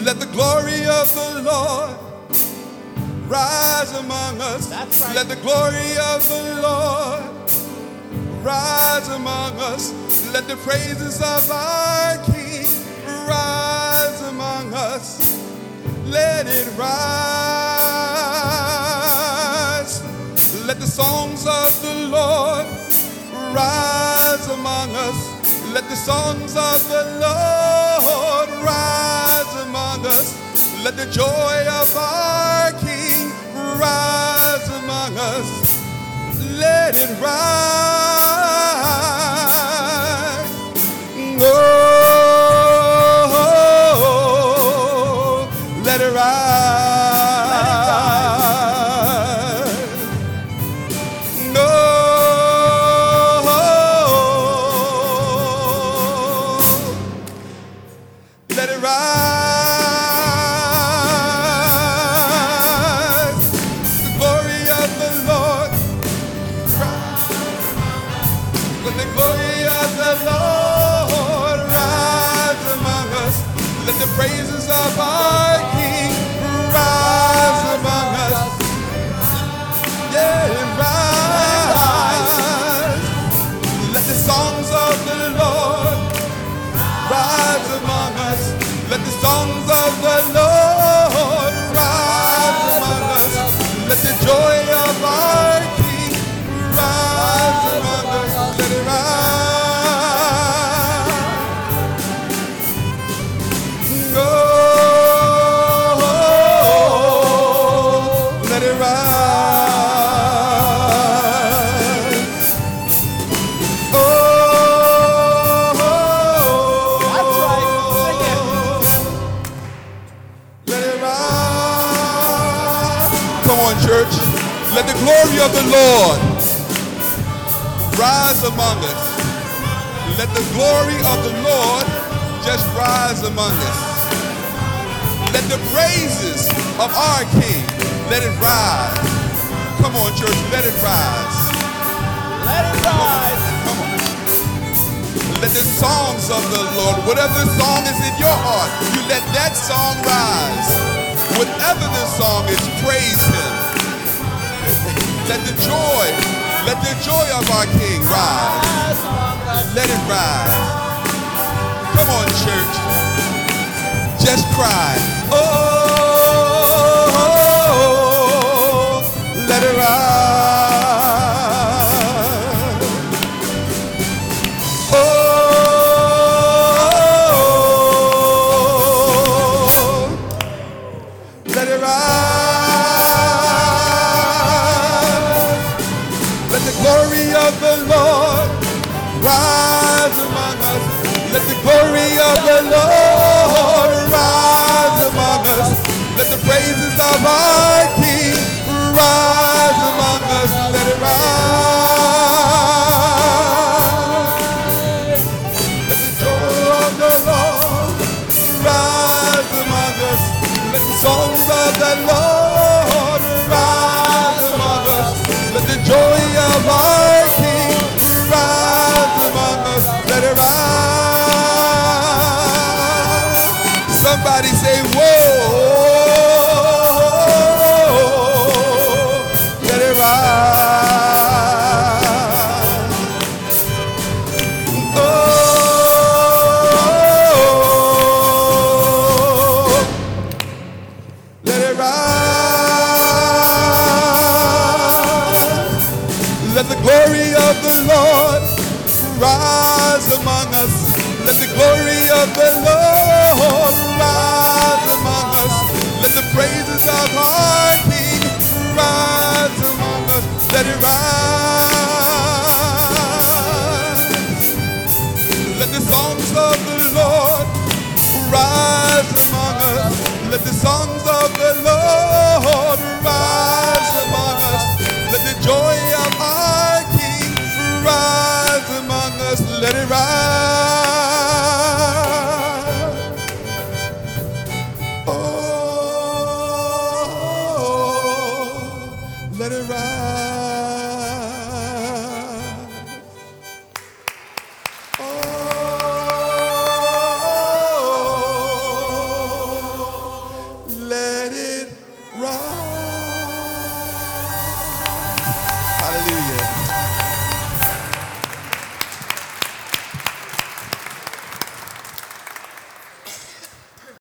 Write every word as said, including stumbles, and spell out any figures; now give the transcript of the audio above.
Let the glory of the Lord rise among us. That's right. Let the glory of the Lord rise among us. Let the praises of our King rise among us. Let it rise. Let the songs of the Lord rise among us. Let the songs of the Lord rise among us. Let the joy of our King rise among us. Let it rise. Oh, let it rise. No, let it rise. Praises of our King rise among us. Yeah, rise. Let the songs of the Lord rise among us. Let the songs of the Lord rise among us. Let the joy of our King rise among us. Let it rise. Church, let the glory of the Lord rise among us. Let the glory of the Lord just rise among us. Let the praises of our King, let it rise. Come on, church, let it rise. Let it rise. Come on. Let the songs of the Lord, whatever song is in your heart, you let that song rise. Whatever the song is, praise Him. Let the joy, let the joy of our King rise. Let it rise. Come on, church. Just cry. Oh, let it rise. Oh, let it rise. Of the Lord rise among us. Let the glory of the Lord rise among us. Let the praises of our King rise among us. Let it rise. Let the joy of the Lord rise among us. Let the songs of the Lord rise among us. Let the joy of our King rise among us. Let it rise. Somebody say, whoa. Let it rise. Oh. Let it rise. Let the glory of the Lord rise among us. Let the glory of the Lord rise among us. Let the praises of our King rise among us. Let it rise. Let the songs of the Lord rise among us. Let the songs of the Lord rise among us. Let the joy of our King rise among us. Let it rise.